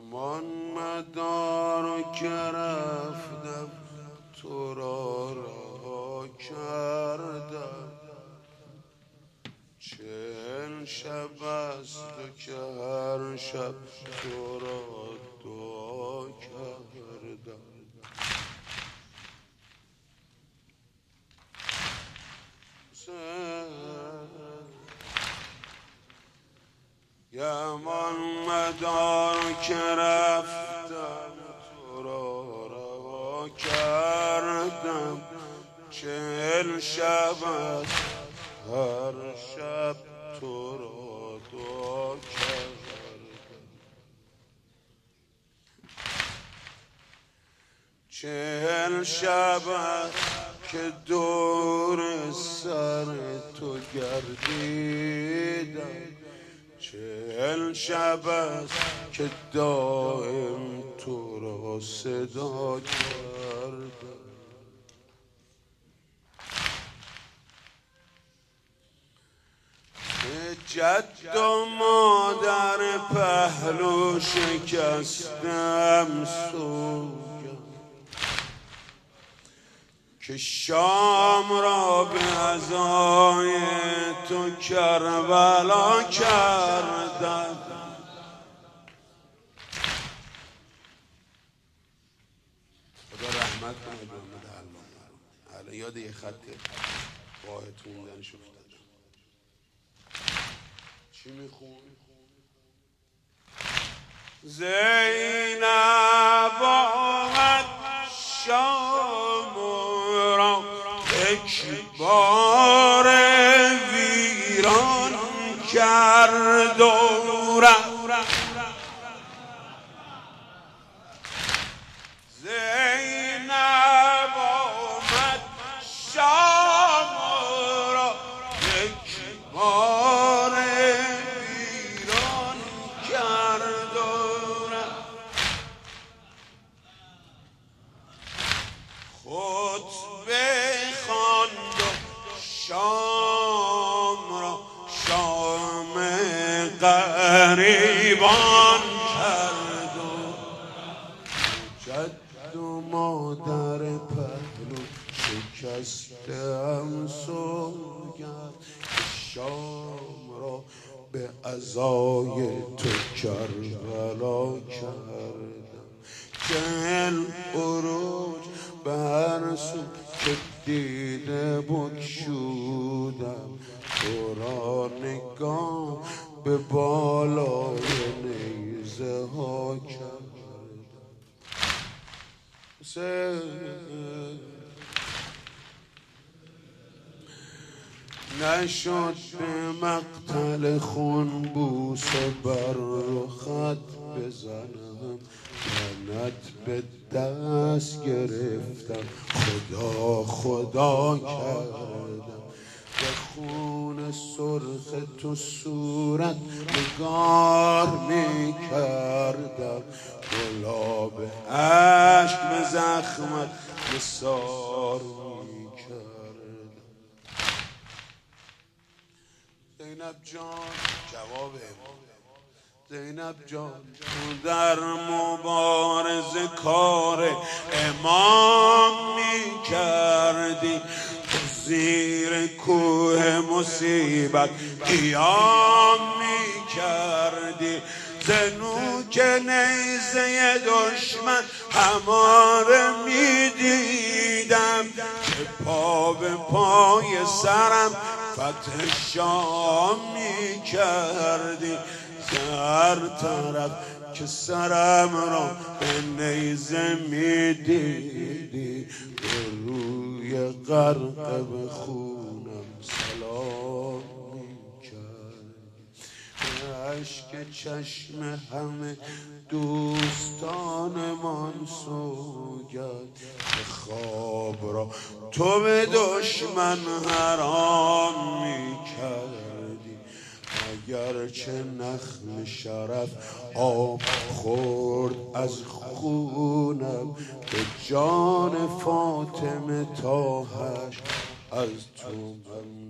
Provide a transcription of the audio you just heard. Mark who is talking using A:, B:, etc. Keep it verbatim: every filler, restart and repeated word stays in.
A: گمان مدار که رفتم تو را رها کردم، چهل شب است و که هر شب تو را دعا کردم. گمان مدار که رفتم تو را رها کردم، چهل شب است هر شب تو را دعا کردم. چهل شب است که دور سر تو گردیدم، چهل شب است که دائم تو را صدا کردم. به جد و مادر پهلو شکستم سوگند که شام را به عزای تو کربلا کردم. خدا رحمت کنه به محمد علام. الان یاد یه خط واحد خوندنش افتادم. چی میخون؟ زینب آمد شام را یک بار ویران کرد و رفت. زینب آمد شام را یک بار ویران کرد و رفت. خطبه خواند و شام را شام غریبان کرد و جد و مادر پهلو شکستم سوگند که شام را به عزای تو کربلا کردم. چهل عروج به هر سو که دیده بگشودم، تو را نگاه به بالای نیزه ها کردم. نشد به مقتل خون بوسه بر رخت بزنم، تنت به دست گرفتم خدا خدا کردم. به خون سرخ تو صورت نگار می کردم، گلاب عشق به زخمت نثار می کردم. زینب جان جواب زینب جان تو در مبارزه کار امام می کردی، تو زیر کوه مصیبت قیام می کردی. زنوک نیزه دشمن هماره می دیدم که پا به پای سرم فتح شام می کردی. هر طرف که سرم را به نیزه می دیدی، به روی غرق به خونم سلام می کردی. اشک چشم همه دوستانمان سوگند که خواب را تو به دشمن حرام می کردی. اگرچه نخل شرف آب خورد از خونم، به جان فاطمه تا حشر از تو من